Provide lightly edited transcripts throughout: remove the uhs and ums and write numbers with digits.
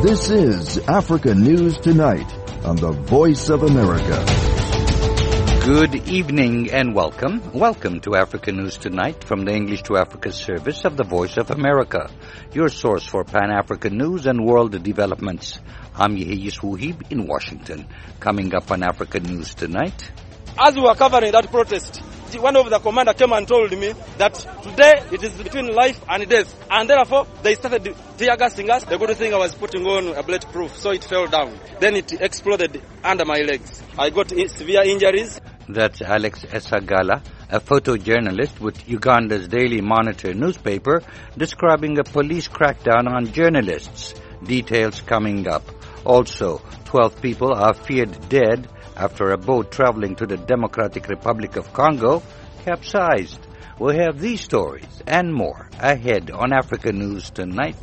This is Africa News Tonight on the Voice of America. Good evening and welcome. Welcome to Africa News Tonight from the English to Africa service of the Voice of America, your source for Pan-African news and world developments. I'm Yehiyis Wuhib in Washington. Coming up on Africa News Tonight. As we were covering that protest, one of the commander came and told me that today it is between life and death. And therefore, they started tear gassing us. The good thing I was putting on a bulletproof, so it fell down. Then it exploded under my legs. I got severe injuries. That's Alex Esagala, a photojournalist with Uganda's Daily Monitor newspaper, describing a police crackdown on journalists. Details coming up. Also, 12 people are feared dead after a boat traveling to the Democratic Republic of Congo capsized. We'll have these stories and more ahead on Africa News Tonight.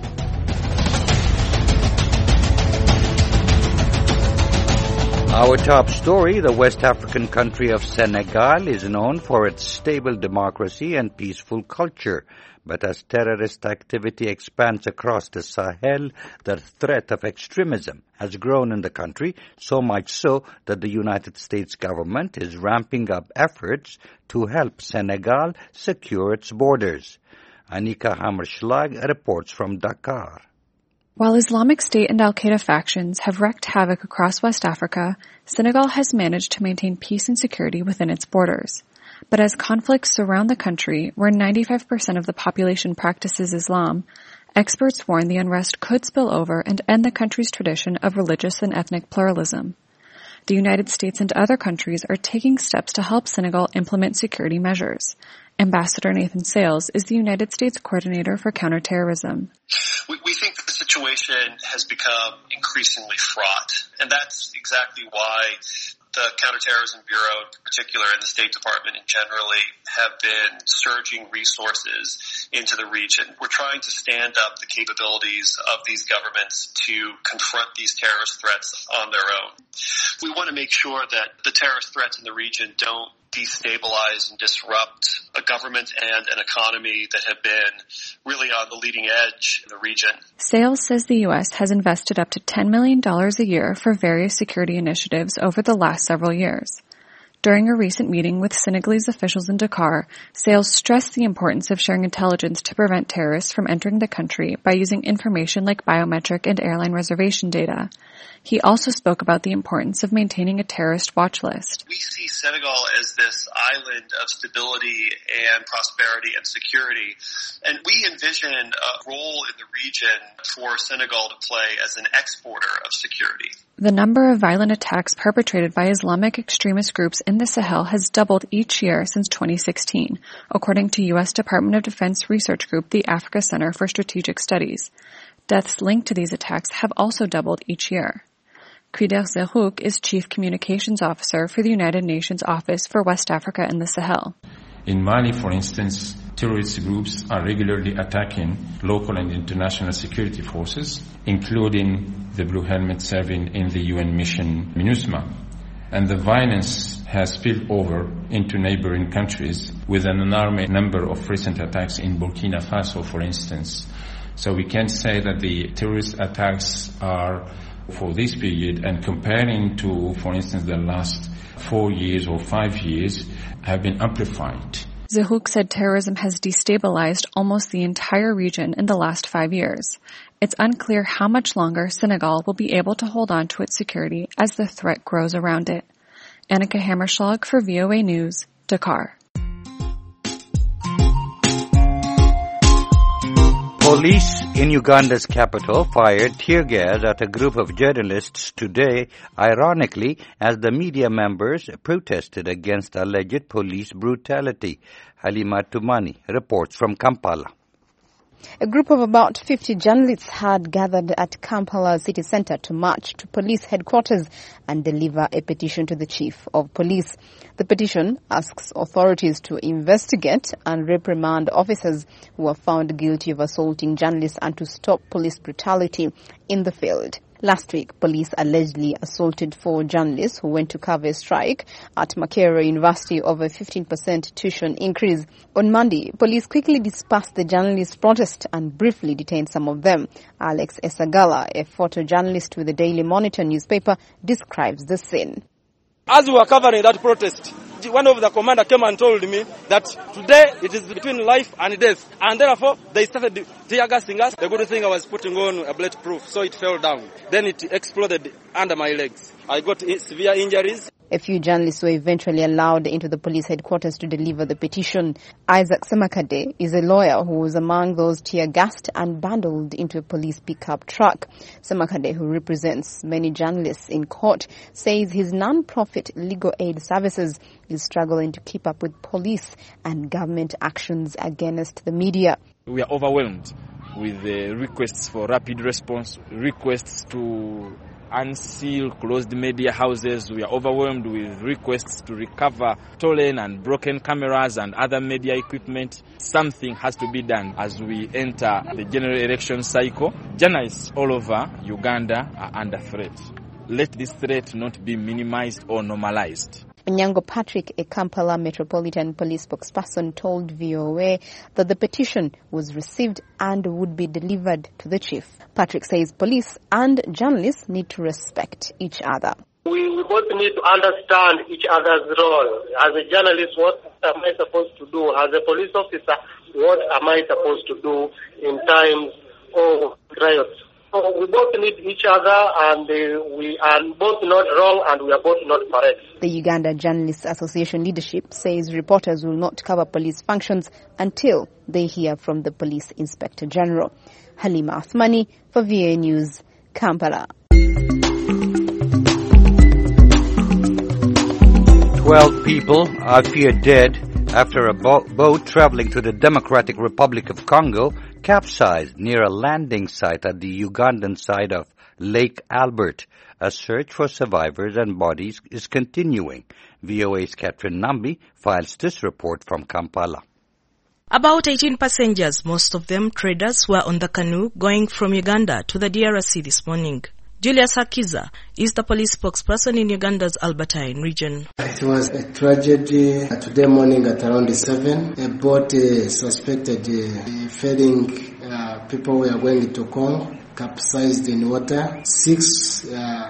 Our top story, the West African country of Senegal is known for its stable democracy and peaceful culture. But as terrorist activity expands across the Sahel, the threat of extremism has grown in the country, so much so that the United States government is ramping up efforts to help Senegal secure its borders. Anika Hammerschlag reports from Dakar. While Islamic State and al-Qaeda factions have wreaked havoc across West Africa, Senegal has managed to maintain peace and security within its borders. But as conflicts surround the country, where 95% of the population practices Islam, experts warn the unrest could spill over and end the country's tradition of religious and ethnic pluralism. The United States and other countries are taking steps to help Senegal implement security measures. Ambassador Nathan Sales is the United States coordinator for counterterrorism. We think that the situation has become increasingly fraught, and that's exactly why the Counterterrorism Bureau in particular and the State Department in generally have been surging resources into the region. We're trying to stand up the capabilities of these governments to confront these terrorist threats on their own. We want to make sure that the terrorist threats in the region don't destabilize and disrupt a government and an economy that have been really on the leading edge in the region. Sales says the U.S. has invested up to $10 million a year for various security initiatives over the last several years. During a recent meeting with Senegalese officials in Dakar, Sales stressed the importance of sharing intelligence to prevent terrorists from entering the country by using information like biometric and airline reservation data. He also spoke about the importance of maintaining a terrorist watch list. We see Senegal as this island of stability and prosperity and security, and we envision a role in the region for Senegal to play as an exporter of security. The number of violent attacks perpetrated by Islamic extremist groups in the Sahel has doubled each year since 2016, according to U.S. Department of Defense research group, the Africa Center for Strategic Studies. Deaths linked to these attacks have also doubled each year. Kouider Zerouk is Chief Communications Officer for the United Nations Office for West Africa and the Sahel. In Mali, for instance, terrorist groups are regularly attacking local and international security forces, including the Blue Helmets serving in the UN mission MINUSMA. And the violence has spilled over into neighboring countries with an alarming number of recent attacks in Burkina Faso, for instance. So we can say that the terrorist attacks are for this period, and comparing to, for instance, the last 4 years or 5 years, have been amplified. Zerouk said terrorism has destabilized almost the entire region in the last 5 years. It's unclear how much longer Senegal will be able to hold on to its security as the threat grows around it. Annika Hammerschlag for VOA News, Dakar. Police in Uganda's capital fired tear gas at a group of journalists today, ironically, as the media members protested against alleged police brutality. Halima Tumani reports from Kampala. A group of about 50 journalists had gathered at Kampala city centre to march to police headquarters and deliver a petition to the chief of police. The petition asks authorities to investigate and reprimand officers who are found guilty of assaulting journalists and to stop police brutality in the field. Last week, police allegedly assaulted 4 journalists who went to cover a strike at Makerere University over a 15% tuition increase. On Monday, police quickly dispersed the journalists' protest and briefly detained some of them. Alex Esagala, a photojournalist with the Daily Monitor newspaper, describes the scene. As we were covering that protest, one of the commander came and told me that today it is between life and death. And therefore, they started tear gassing us. The good thing I was putting on a bulletproof, so it fell down. Then it exploded under my legs. I got severe injuries. A few journalists were eventually allowed into the police headquarters to deliver the petition. Isaac Semakade is a lawyer who was among those tear-gassed and bundled into a police pickup truck. Semakade, who represents many journalists in court, says his non-profit legal aid services is struggling to keep up with police and government actions against the media. We are overwhelmed with the requests for rapid response, requests to unseal closed media houses. We are overwhelmed with requests to recover stolen and broken cameras and other media equipment. Something has to be done as we enter the general election cycle. Journalists all over Uganda are under threat. Let this threat not be minimized or normalized. Onyango Patrick, a Kampala Metropolitan Police spokesperson, told VOA that the petition was received and would be delivered to the chief. Patrick says police and journalists need to respect each other. We both need to understand each other's role. As a journalist, what am I supposed to do? As a police officer, what am I supposed to do in times of riots? So we both need each other, and we are both not wrong and we are both not correct. The Uganda Journalists Association leadership says reporters will not cover police functions until they hear from the Police Inspector General. Halima Athmani for VOA News, Kampala. 12 people are feared dead after a boat traveling to the Democratic Republic of Congo capsized near a landing site at the Ugandan side of Lake Albert. A search for survivors and bodies is continuing. VOA's Catherine Nambi files this report from Kampala. About 18 passengers, most of them traders, were on the canoe going from Uganda to the DRC this morning. Julius Hakiza is the police spokesperson in Uganda's Albertine region. It was a tragedy today morning at around 7. A boat suspected ferrying people who were going to Congo capsized in water. 6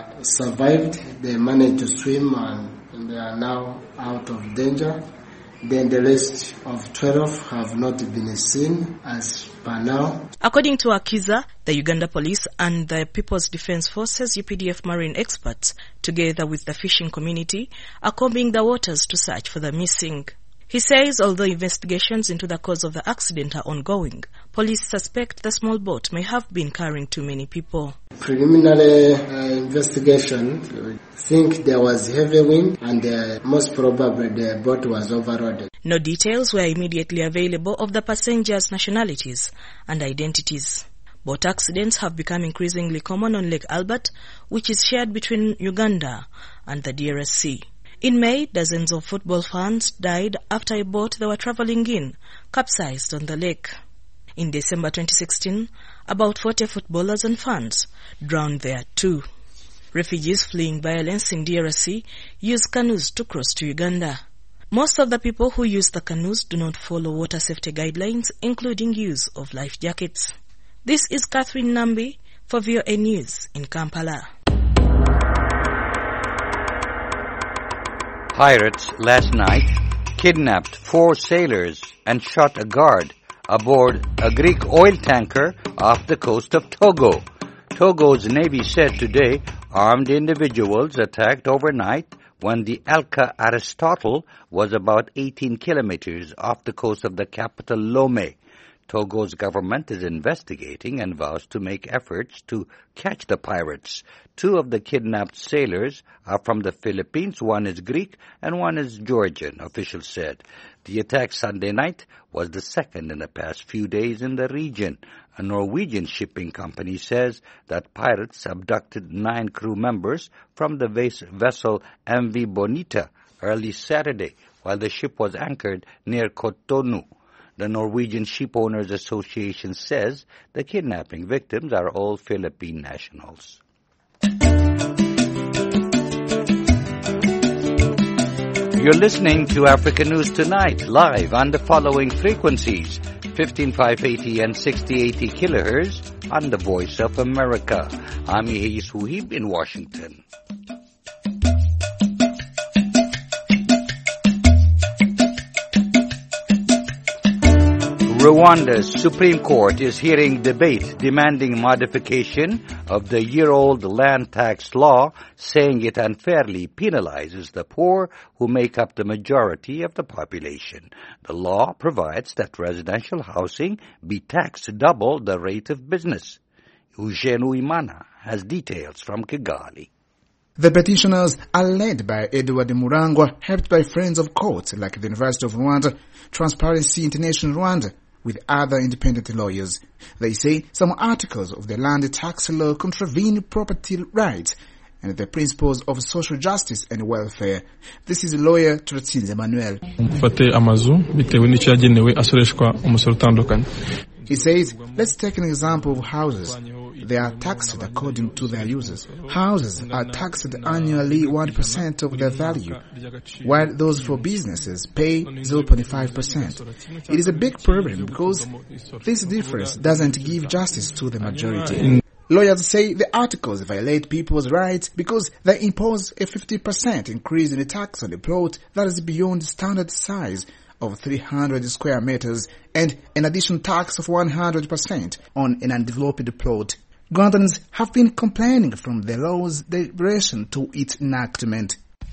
survived. They managed to swim and they are now out of danger. Then the rest of 12 have not been seen as per now. According to Akiza, the Uganda Police and the People's Defense Forces UPDF marine experts, together with the fishing community, are combing the waters to search for the missing. He says although investigations into the cause of the accident are ongoing, police suspect the small boat may have been carrying too many people. Preliminary investigation think there was heavy wind and most probably the boat was overloaded. No details were immediately available of the passengers' nationalities and identities. Boat accidents have become increasingly common on Lake Albert, which is shared between Uganda and the DRC. In May, dozens of football fans died after a boat they were traveling in capsized on the lake. In December 2016, about 40 footballers and fans drowned there too. Refugees fleeing violence in DRC use canoes to cross to Uganda. Most of the people who use the canoes do not follow water safety guidelines, including use of life jackets. This is Catherine Nambi for VOA News in Kampala. Pirates last night kidnapped 4 sailors and shot a guard aboard a Greek oil tanker off the coast of Togo. Togo's Navy said today armed individuals attacked overnight when the Alka Aristotle was about 18 kilometers off the coast of the capital Lomé. Togo's government is investigating and vows to make efforts to catch the pirates. 2 of the kidnapped sailors are from the Philippines. One is Greek and one is Georgian, officials said. The attack Sunday night was the second in the past few days in the region. A Norwegian shipping company says that pirates abducted 9 crew members from the vessel MV Bonita early Saturday while the ship was anchored near Cotonou. The Norwegian Ship Owners Association says the kidnapping victims are all Philippine nationals. You're listening to Africa News Tonight, live on the following frequencies: 15580 and 6080 kilohertz on the Voice of America. I'm Yehis Huhib in Washington. Rwanda's Supreme Court is hearing debate demanding modification of the year-old land tax law, saying it unfairly penalizes the poor who make up the majority of the population. The law provides that residential housing be taxed double the rate of business. Eugene Uimana has details from Kigali. The petitioners are led by Edward Murangwa, helped by friends of courts like the University of Rwanda, Transparency International Rwanda, with other independent lawyers. They say some articles of the land tax law contravene property rights and the principles of social justice and welfare. This is lawyer Turatsinze Emmanuel. He says, let's take an example of houses. They are taxed according to their uses. Houses are taxed annually 1% of their value, while those for businesses pay 0.5%. It is a big problem because this difference doesn't give justice to the majority. Lawyers say the articles violate people's rights because they impose a 50% increase in the tax on a plot that is beyond standard size of 300 square meters and an additional tax of 100% on an undeveloped plot. Rwandans have been complaining from the law's duration to its enactment.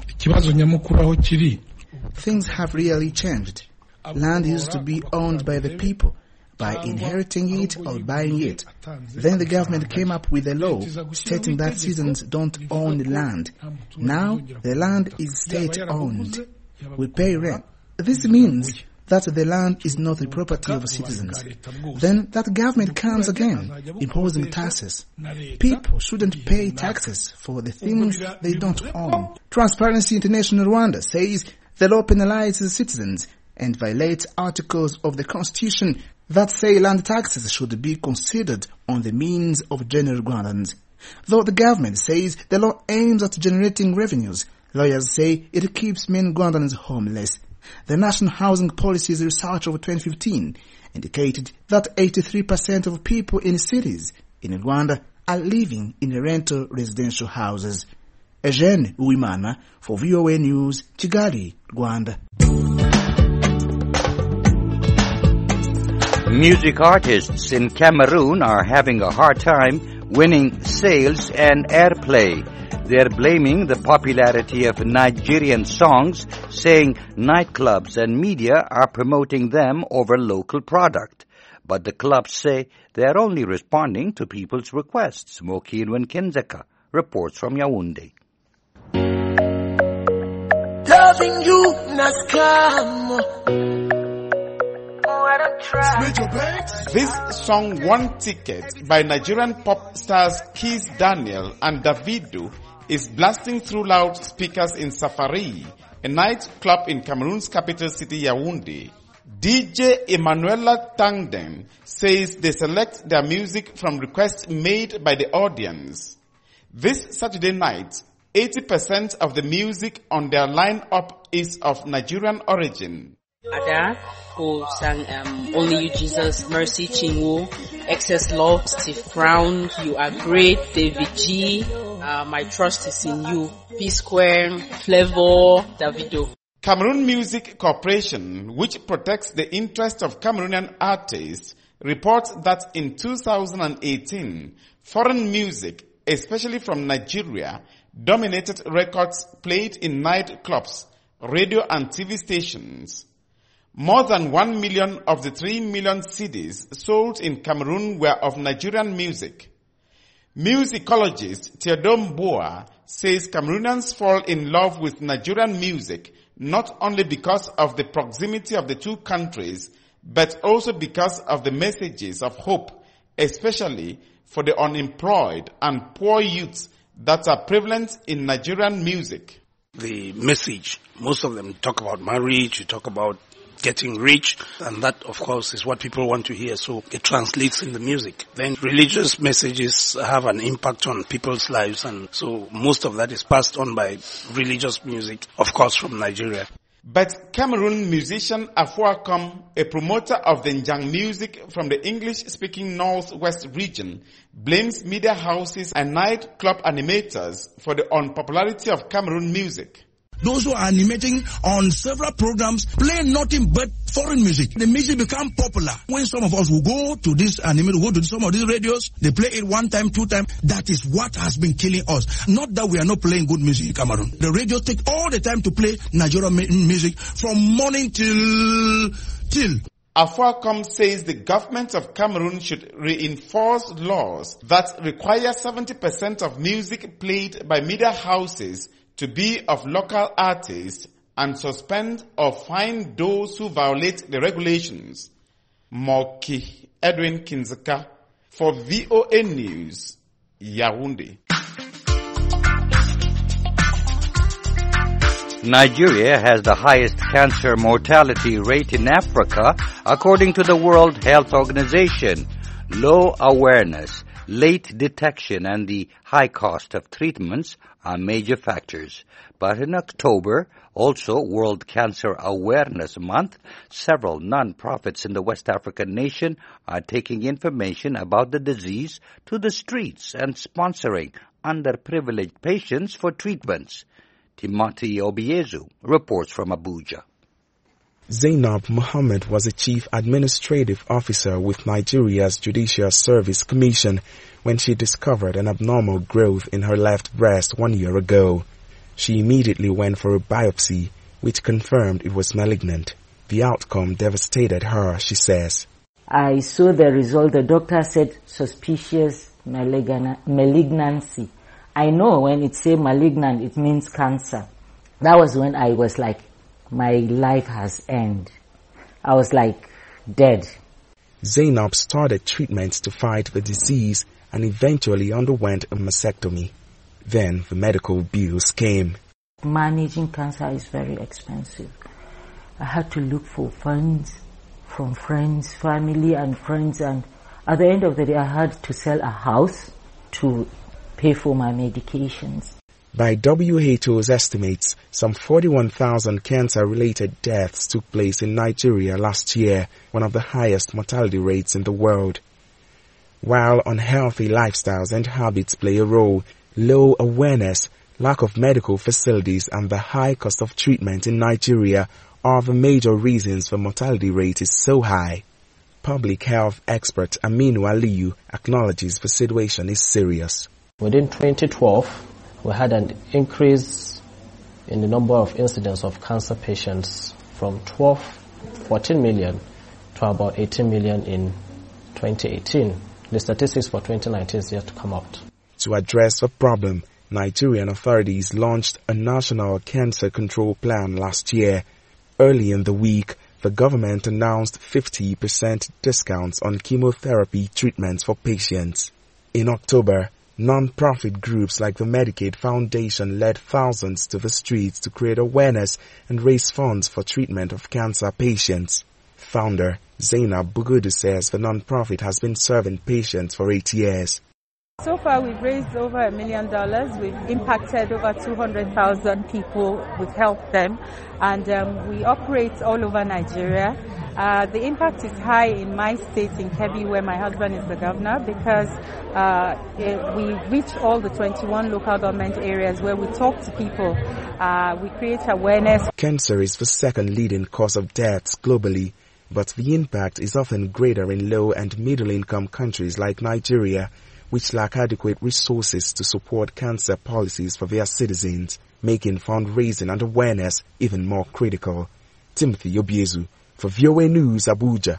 Things have really changed. Land used to be owned by the people by inheriting it or buying it. Then the government came up with a law stating that citizens don't own land. Now the land is state-owned. We pay rent. This means that the land is not the property of citizens. Then that government comes again, imposing taxes. People shouldn't pay taxes for the things they don't own. Transparency International Rwanda says the law penalizes citizens and violates articles of the Constitution that say land taxes should be considered on the means of general Rwandans. Though the government says the law aims at generating revenues, lawyers say it keeps many Rwandans homeless. The National Housing Policy's research of 2015 indicated that 83% of people in cities in Rwanda are living in rental residential houses. Eugene Uwimana for VOA News, Kigali, Rwanda. Music artists in Cameroon are having a hard time winning sales and airplay. They're blaming the popularity of Nigerian songs, saying nightclubs and media are promoting them over local product. But the clubs say they're only responding to people's requests. Mokinwen Kenzeka reports from Yaoundé. Loving you, This song One Ticket by Nigerian pop stars Kiss Daniel and Davido is blasting through loudspeakers in Safari, a nightclub in Cameroon's capital city Yaoundé. DJ Emanuela Tangden says they select their music from requests made by the audience. This Saturday night, 80% of the music on their lineup is of Nigerian origin. Ada, who sang Only You Jesus, Mercy Chinwo, Excess Love, Steve Brown, You Are Great, David G, My Trust Is in You, P-Square, Flavor, Davido. Cameroon Music Corporation, which protects the interests of Cameroonian artists, reports that in 2018, foreign music, especially from Nigeria, dominated records played in nightclubs, radio and TV stations. More than 1 million of the 3 million CDs sold in Cameroon were of Nigerian music. Musicologist Theodore Boa says Cameroonians fall in love with Nigerian music not only because of the proximity of the two countries, but also because of the messages of hope, especially for the unemployed and poor youths that are prevalent in Nigerian music. The message, most of them talk about marriage, you talk about getting rich, and that, of course, is what people want to hear, so it translates in the music. Then religious messages have an impact on people's lives, and so most of that is passed on by religious music, of course, from Nigeria. But Cameroon musician Afuakom, a promoter of the Njang music from the English-speaking Northwest region, blames media houses and nightclub animators for the unpopularity of Cameroon music. Those who are animating on several programs play nothing but foreign music. The music become popular. When some of us will go to this anime, go to some of these radios, they play it 1 time, 2 times. That is what has been killing us. Not that we are not playing good music in Cameroon. The radio take all the time to play Nigerian music from morning till. Afuakom says the government of Cameroon should reinforce laws that require 70% of music played by media houses to be of local artists and suspend or fine those who violate the regulations. Moki Edwin Kinzaka for VOA News, Yaoundé. Nigeria has the highest cancer mortality rate in Africa, according to the World Health Organization. Low awareness, late detection, and the high cost of treatments are major factors. But in October, also World Cancer Awareness Month, several non-profits in the West African nation are taking information about the disease to the streets and sponsoring underprivileged patients for treatments. Timothy Obiezu reports from Abuja. Zainab Mohammed was a chief administrative officer with Nigeria's Judicial Service Commission when she discovered an abnormal growth in her left breast 1 year ago. She immediately went for a biopsy, which confirmed it was malignant. The outcome devastated her, she says. I saw the result. The doctor said suspicious malignancy. I know when it says malignant, it means cancer. That was when I was like, my life has ended. I was like dead. Zainab started treatments to fight the disease and eventually underwent a mastectomy. Then the medical bills came. Managing cancer is very expensive. I had to look for funds from friends, family and friends, and at the end of the day I had to sell a house to pay for my medications. By WHO's estimates, some 41,000 cancer-related deaths took place in Nigeria last year, one of the highest mortality rates in the world. While unhealthy lifestyles and habits play a role, low awareness, lack of medical facilities, and the high cost of treatment in Nigeria are the major reasons the mortality rate is so high. Public health expert Aminu Aliyu acknowledges the situation is serious. Within 2012, we had an increase in the number of incidents of cancer patients from 14 million to about 18 million in 2018. The statistics for 2019 is yet to come out. To address the problem, Nigerian authorities launched a national cancer control plan last year. Early in the week, the government announced 50% discounts on chemotherapy treatments for patients. In October, non-profit groups like the Medicaid Foundation led thousands to the streets to create awareness and raise funds for treatment of cancer patients. Founder Zainab Bugudu says the non-profit has been serving patients for 8 years. So far we've raised over $1 million. We've impacted over 200,000 people. We've helped them, and we operate all over Nigeria. The impact is high in my state, in Kebbi, where my husband is the governor, because we reach all the 21 local government areas where we talk to people. We create awareness. Cancer is the second leading cause of deaths globally, but the impact is often greater in low and middle-income countries like Nigeria, which lack adequate resources to support cancer policies for their citizens, making fundraising and awareness even more critical. Timothy Obiezu for VOA News, Abuja.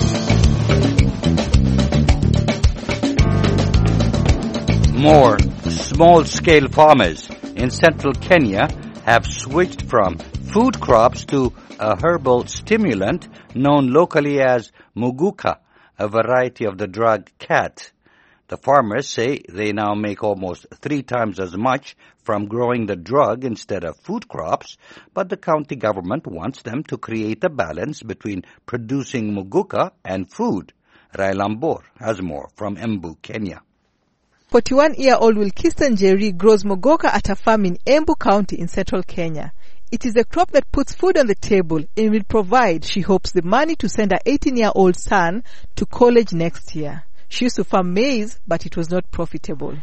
More small-scale farmers in central Kenya have switched from food crops to a herbal stimulant known locally as muguka, a variety of the drug cat. The farmers say they now make almost 3 times as much from growing the drug instead of food crops, but the county government wants them to create a balance between producing muguka and food. Rai Lambor has more from Embu, Kenya. 41-year-old Wilkistan Njeri grows muguka at a farm in Embu County in central Kenya. It is a crop that puts food on the table and will provide, she hopes, the money to send her 18-year-old son to college next year. She used to farm maize, but it was not profitable.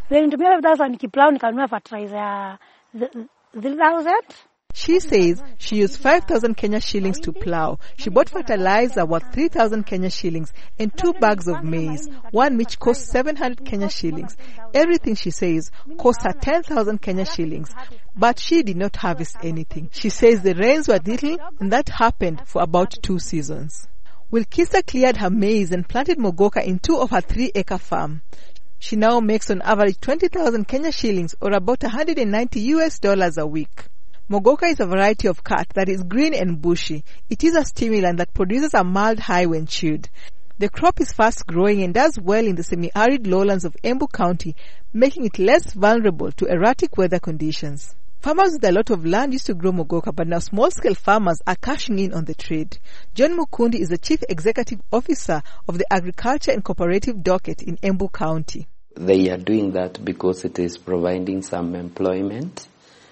She says she used 5,000 Kenya shillings to plow. She bought fertilizer worth 3,000 Kenya shillings and 2 bags of maize, one which cost 700 Kenya shillings. Everything, she says, cost her 10,000 Kenya shillings. But she did not harvest anything. She says the rains were little, and that happened for about 2 seasons. Wilkisa cleared her maize and planted muguka in 2 of her 3-acre farm. She now makes on average 20,000 Kenya shillings, or about $190 a week. Muguka is a variety of cut that is green and bushy. It is a stimulant that produces a mild high when chewed. The crop is fast growing and does well in the semi-arid lowlands of Embu County, making it less vulnerable to erratic weather conditions. Farmers with a lot of land used to grow muguka, but now small-scale farmers are cashing in on the trade. John Mukundi is the Chief Executive Officer of the Agriculture and Cooperative Docket in Embu County. They are doing that because it is providing some employment,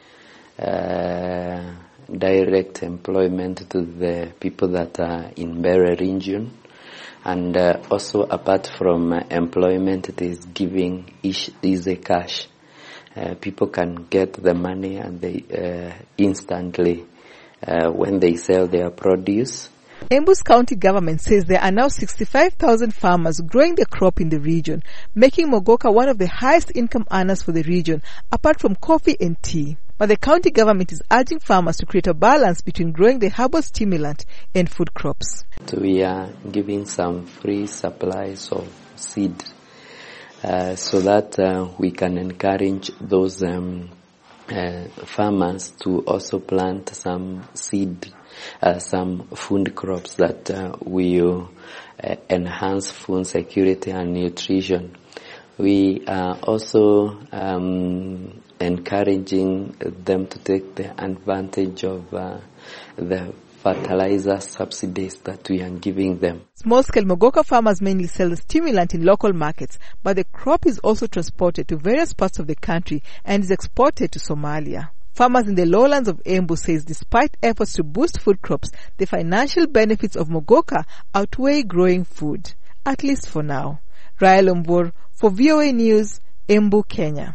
direct employment to the people that are in Bere region. And also apart from employment, it is giving easy cash. People can get the money and they instantly when they sell their produce. Embu's county government says there are now 65,000 farmers growing the crop in the region, making muguka one of the highest income earners for the region, apart from coffee and tea. But the county government is urging farmers to create a balance between growing the herbal stimulant and food crops. So we are giving some free supplies of seed so that we can encourage those farmers to also plant some seed, some food crops that will enhance food security and nutrition. We are also encouraging them to take the advantage of the fertilizer subsidies that we are giving them. Small-scale muguka farmers mainly sell the stimulant in local markets, but the crop is also transported to various parts of the country and is exported to Somalia. Farmers in the lowlands of Embu says despite efforts to boost food crops, the financial benefits of muguka outweigh growing food, at least for now. Rael Ombor for VOA News, Embu, Kenya.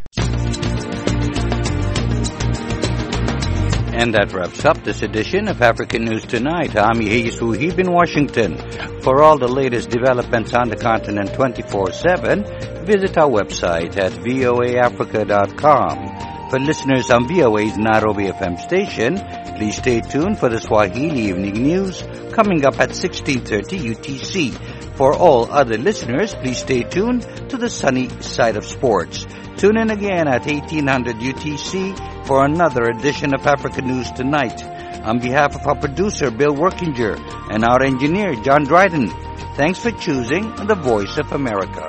And that wraps up this edition of African News Tonight. I'm Yehia Suhib in Washington. For all the latest developments on the continent 24/7, visit our website at voaafrica.com. For listeners on VOA's Nairobi FM station, please stay tuned for the Swahili Evening News coming up at 16:30 UTC. For all other listeners, please stay tuned to the sunny side of sports. Tune in again at 1800 UTC for another edition of African News Tonight. On behalf of our producer, Bill Workinger, and our engineer, John Dryden, thanks for choosing the Voice of America.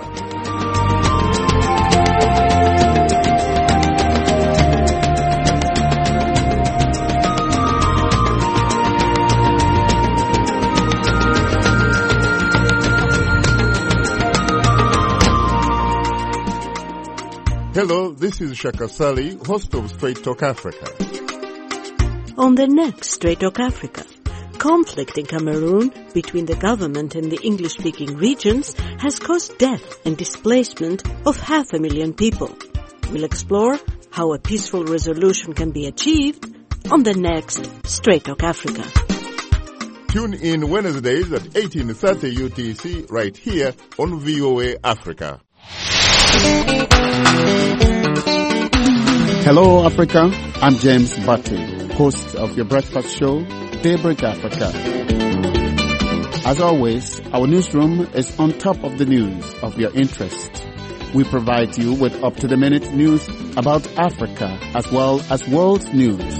Hello, this is Shaka Sali, host of Straight Talk Africa. On the next Straight Talk Africa, conflict in Cameroon between the government and the English-speaking regions has caused death and displacement of 500,000 people. We'll explore how a peaceful resolution can be achieved on the next Straight Talk Africa. Tune in Wednesdays at 18:30 UTC right here on VOA Africa. Hello, Africa. I'm James Butty, host of your breakfast show, Daybreak Africa. As always, our newsroom is on top of the news of your interest. We provide you with up-to-the-minute news about Africa as well as world news.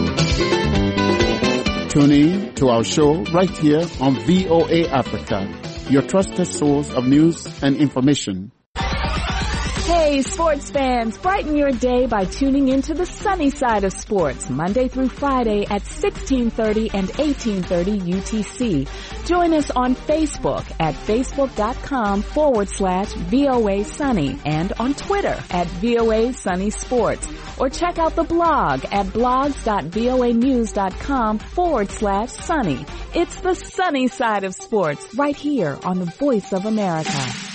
Tune in to our show right here on VOA Africa, your trusted source of news and information. Hey, sports fans, brighten your day by tuning into the sunny side of sports, Monday through Friday at 16:30 and 18:30 UTC. Join us on Facebook at facebook.com/VOA Sunny and on Twitter at VOA Sunny Sports. Or check out the blog at blogs.voanews.com/sunny. It's the sunny side of sports right here on the Voice of America.